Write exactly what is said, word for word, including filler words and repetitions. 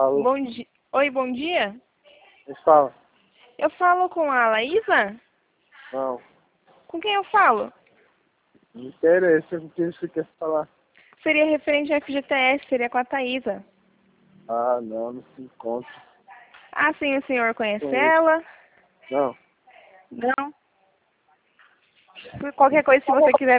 Alô? Bom dia. Oi, bom dia. Quem fala? Eu falo com a Laísa? Não. Com quem eu falo? Não interessa com quem você quer falar. Seria referente ao F G T S, seria com a Thaísa. Ah, não, não se encontra. Ah, sim, o senhor conhece Conheço. ela? Não. Não? Qualquer coisa, se você quiser